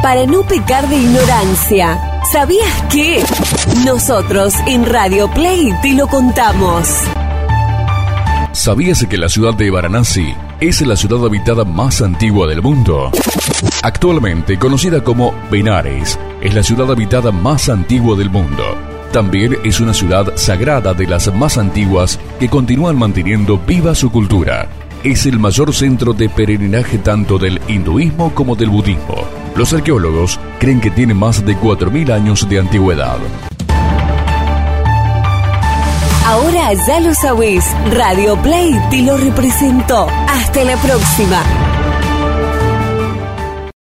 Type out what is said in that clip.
para no pecar de ignorancia. ¿Sabías qué? Nosotros en Radio Play te lo contamos. ¿Sabías que la ciudad de Varanasi es la ciudad habitada más antigua del mundo? Actualmente conocida como Benares, es la ciudad habitada más antigua del mundo. También es una ciudad sagrada de las más antiguas que continúan manteniendo viva su cultura. Es el mayor centro de peregrinaje tanto del hinduismo como del budismo. Los arqueólogos creen que tiene más de 4.000 años de antigüedad. Ahora ya lo sabés, Radio Play te lo representó. Hasta la próxima.